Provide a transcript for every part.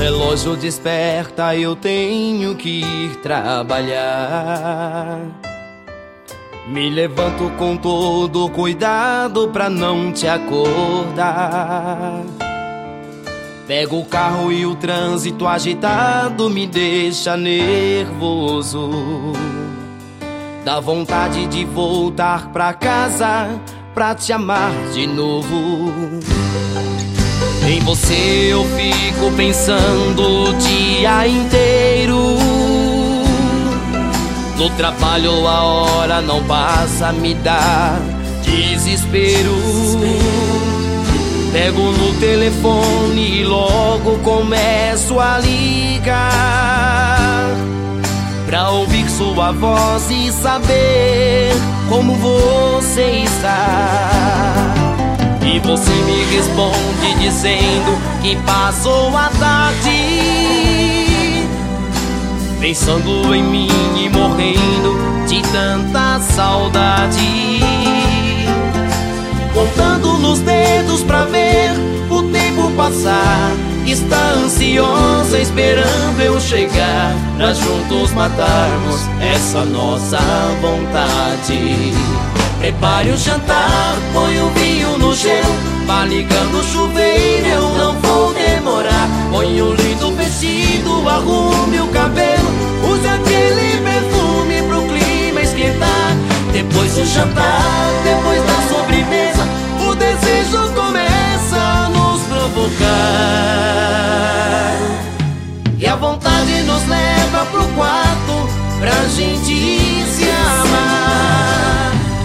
relógio desperta, eu tenho que ir trabalhar. Me levanto com todo cuidado pra não te acordar. Pego o carro e o trânsito agitado me deixa nervoso. Dá vontade de voltar pra casa pra te amar de novo. Em você eu fico pensando o dia inteiro. No trabalho a hora não passa, me dá desespero. Pego no telefone e logo começo a ligar pra ouvir sua voz e saber como você está. E você me responde dizendo que passou a tarde pensando em mim e morrendo de tanta saudade. Contando nos dedos pra ver o tempo passar, está ansiosa esperando eu chegar pra juntos matarmos essa nossa vontade. Prepare o jantar, põe o vinho no gelo, vá ligando o chuveiro, eu não vou demorar. Põe um lindo vestido, arrume o cabelo, use aquele perfume pro clima esquentar. Depois do jantar, depois da sobremesa, o desejo começa a nos provocar. E a vontade nos leva pro quarto pra gente se amar.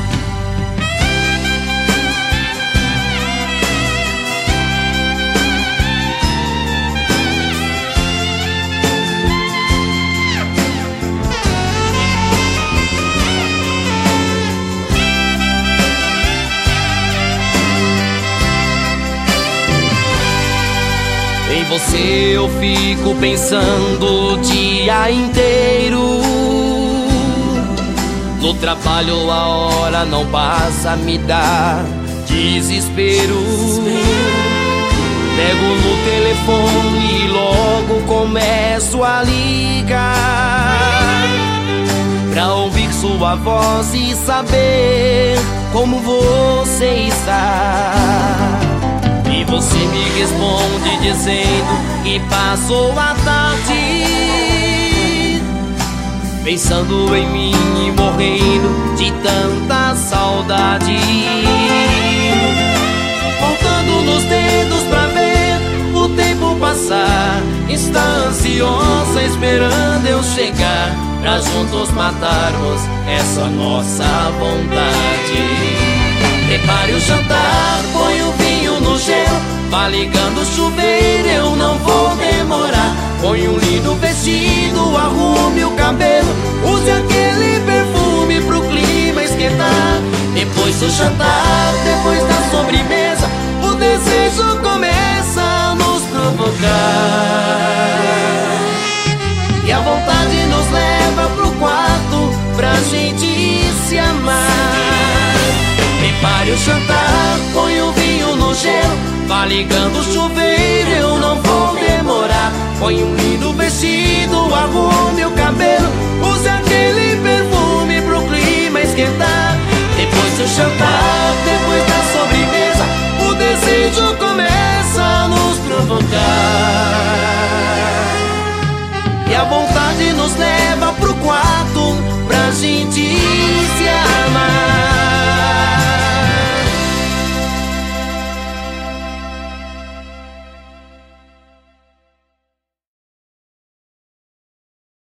Em você eu fico pensando o dia inteiro. No trabalho a hora não passa, me dá desespero. Pego no telefone e logo começo a ligar pra ouvir sua voz e saber como você está. E você me responde dizendo que passou a tarde pensando em mim e morrendo de tanta saudade. Contando nos dedos pra ver o tempo passar, está ansiosa esperando eu chegar pra juntos matarmos essa nossa vontade. Prepare o jantar, põe o vinho no gelo, vá ligando o chuveiro, eu não vou demorar. Põe um lindo vestido, arrume o cabelo, use aquele perfume pro clima esquentar. Depois do jantar, depois da sobremesa, o desejo começa a nos provocar. E a vontade nos leva pro quarto pra gente se amar. Prepare o jantar, põe o vinho no gelo, vá ligando o chuveiro, eu não vou demorar. Põe um lindo vestido, arrume o cabelo, use aquele perfume pro clima esquentar. Depois do jantar,